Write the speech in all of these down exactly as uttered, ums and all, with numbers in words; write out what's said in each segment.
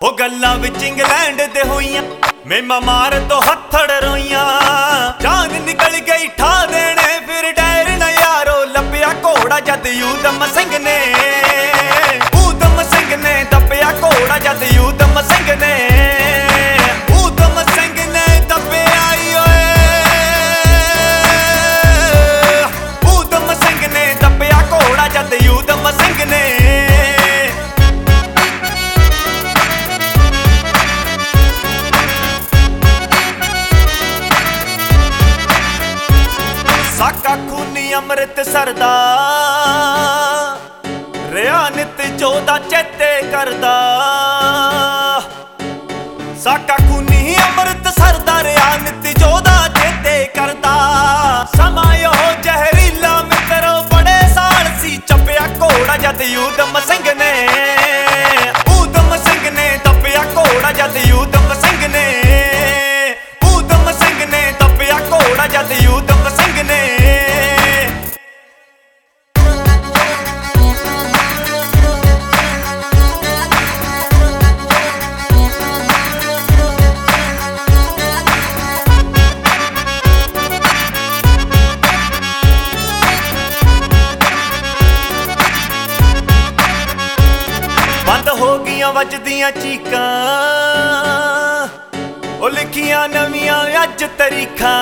ਉਹ ਗੱਲਾਂ ਵਿੱਚ ਇੰਗਲੈਂਡ ਦੇ ਹੋਈਆਂ ਮੇਮਾ ਮਾਰ ਤੋਂ ਹੱਥੜ ਰੋਈਆਂ। ਜਾਨ ਨਿਕਲ ਗਈ ਠਾ ਦੇਣੇ ਫਿਰ ਡੈਰ ਨਾ ਯਾਰੋ ਲੱਭਿਆ ਘੋੜਾ ਜਦ ਊਧਮ ਸਿੰਘ ਨੇ। ਊਧਮ ਸਿੰਘ ਨੇ ਦੱਬਿਆ ਘੋੜਾ ਜਦ ਊਧਮ ਸਿੰਘ ਨੇ। ਊਧਮ ਸਿੰਘ ਨੇ ਦੱਬਿਆ ਓਏ। ਊਧਮ ਸਿੰਘ ਨੇ ਦੱਬਿਆ ਘੋੜਾ ਜਦ ਊਧਮ ਸਿੰਘ ਨੇ। ਸਾਕਾ ਖੂਨੀ ਅੰਮ੍ਰਿਤਸਰ ਦਾ ਰਿਆ ਨਿਤ ਜੋਦਾ ਚੇਤੇ ਕਰਦਾ। ਸਾਕਾ ਖੂਨੀ ਅੰਮ੍ਰਿਤਸਰ ਦਾ ਰਿਆ ਨਿਤ ਜੋਦਾ ਚੇਤੇ ਕਰਦਾ। ਸਮਾਂ ਉਹ ਜ਼ਹਿਰੀਲਾ ਮਿੱਤਰੋ ਬੜੇ ਸਾਲ ਸੀ ਚੱਪਿਆ ਘੋੜਾ ਜਦ ਊਧਮ ਸਿੰਘ ਨੇ। ਊਧਮ ਸਿੰਘ ਨੇ ਦੱਬਿਆ ਘੋੜਾ ਜਦ ਊਧਮ ਸਿੰਘ ਨੇ। ਊਧਮ ਸਿੰਘ ਨੇ ਦੱਬਿਆ ਘੋੜਾ ਜਦ ਊਧਮ ਸਿੰਘ ਨੇ। ਬੰਦ ਹੋ ਗਈਆਂ ਵੱਜਦੀਆਂ ਚੀਕਾਂ ਉਹ ਲਿਖੀਆਂ ਨਵੀਆਂ ਅੱਜ ਤਰੀਖਾਂ।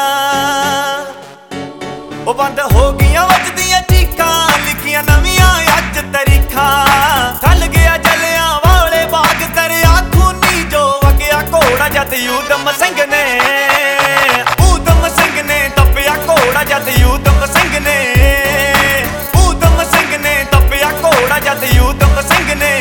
ਉਹ ਬੰਦ ਹੋ ਗਈਆਂ ਵੱਜਦੀਆਂ ਚੀਕਾਂ ਲਿਖੀਆਂ ਨਵੀਆਂ ਅੱਜ ਤਰੀਖਾਂ। ਥੱਲ ਗਿਆ ਜਲਿਆਂ ਵਾਲੇ ਬਾਗ ਦਰਿਆ ਖੂਨੀ ਜੋ ਵਗਿਆ ਘੋੜਾ ਜਦ ਊਧਮ ਸਿੰਘ ਨੇ। ਊਧਮ ਸਿੰਘ ਨੇ ਦੱਬਿਆ ਘੋੜਾ ਜਦ ਊਧਮ ਸਿੰਘ ਨੇ। ਊਧਮ ਸਿੰਘ ਨੇ ਦੱਬਿਆ ਘੋੜਾ ਜਦ ਊਧਮ ਸਿੰਘ ਨੇ।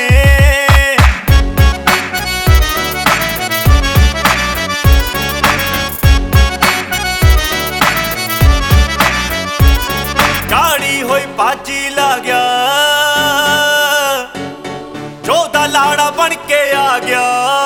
ਕਾੜੀ ਹੋਈ ਬਾਜੀ ਲਾ ਗਿਆ ਜੋਦਾ ਲਾੜਾ ਬਣ ਕੇ ਆ ਗਿਆ।